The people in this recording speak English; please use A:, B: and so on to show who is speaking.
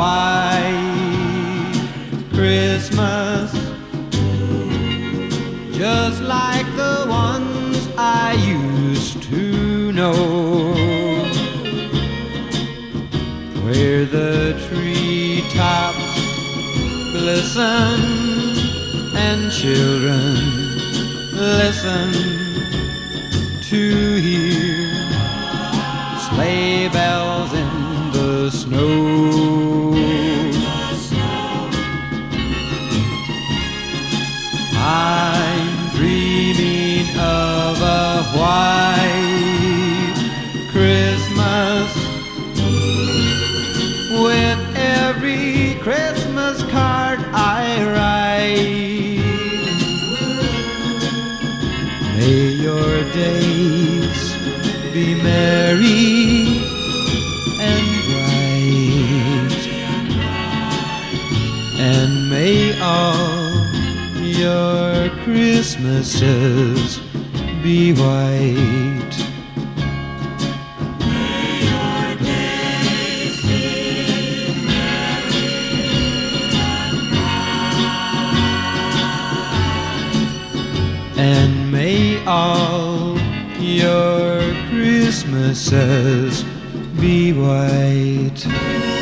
A: white Christmas, just like the ones I used to know, where the treetops glisten and children listen to hear sleigh bells in the snow. I'm dreaming of a white Christmas, with every Christmas card I write. May your days be merry and bright, and may all your Christmases be white.
B: May your days be merry and bright,
A: And may all your Christmases be white.